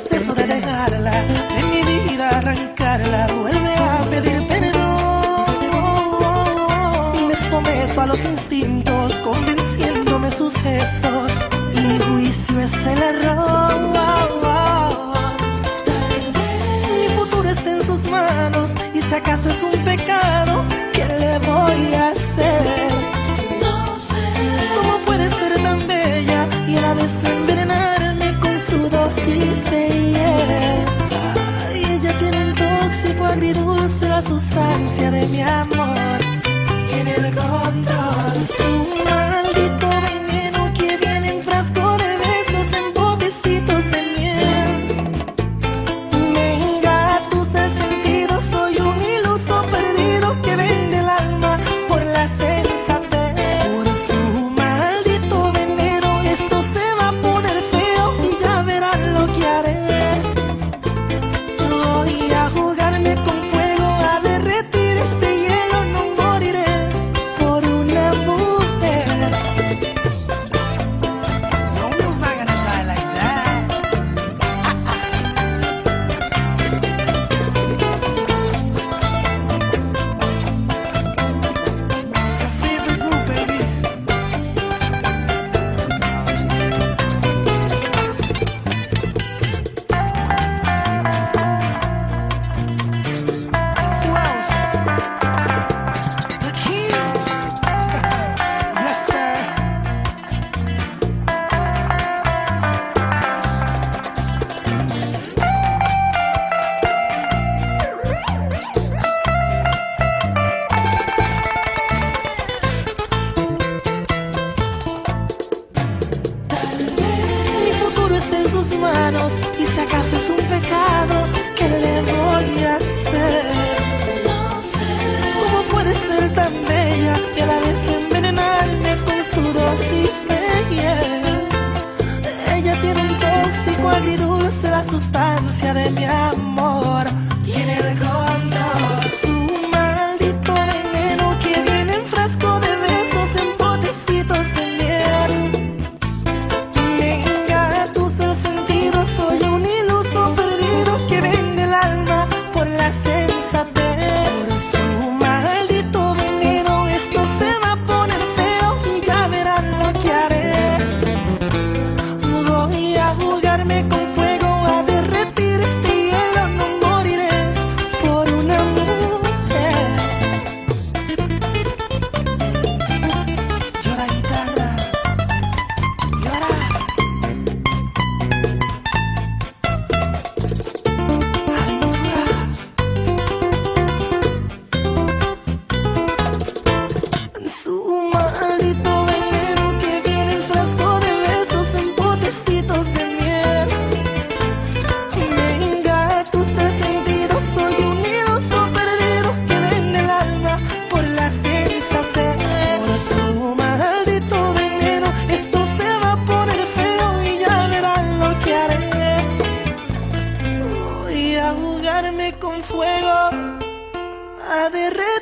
proceso de dejarla, de mi vida arrancarla, vuelve a pedir perdón. Me someto a los instintos, convenciéndome sus gestos, y mi juicio es el error. Mi futuro está en sus manos, y si acaso es un pecado, ¿qué le voy a hacer? No sé ¿Cómo puede ser tan bella y a la vez envenenarme con su dosis de hiel? Ay, ella tiene un tóxico agridulce, la sustancia de mi amor. Tiene el control, su maldito veneno que viene en frasco de besos, en botecitos de miel. Me engatusa el sentido, soy un iluso perdido que vende el alma por la sensatez. Por su maldito veneno esto se va a poner feo y ya verán lo que haré. Voy a jugarme con fuego, a derretir este hielo, no moriré por una mujer. Romeo's not gonna die like that. Your favorite group, baby. Who else? The Kings. Yes, sir. Mi futuro está en sus manos, y si acaso es un pecado, ¿qué le voy a hacer? no sé ¿Cómo puede ser tan bella y a la vez envenenarme con su dosis de hiel? Ella tiene un tóxico agridulce, la sustancia de mi amor. Tiene el control, su maldito veneno que viene en frasco de besos, en botecitos de miel. Me engatusa el sentido, soy un iluso perdido que vende el alma por la sensatez. Por su maldito veneno esto se va a poner feo y ya verán lo que haré. Voy a jugarme con fuego, a derretir este hielo, no moriré por una mujer. Llora guitarra, llora. Aventura. Su maldito veneno que viene en frasco de besos, en botecitos de miel. Me engatusa el sentido, soy un iluso perdido que vende el alma por la sensatez. Por su maldito veneno esto se va a poner feo y ya verán lo que haré. Voy a jugarme con fuego, a derretir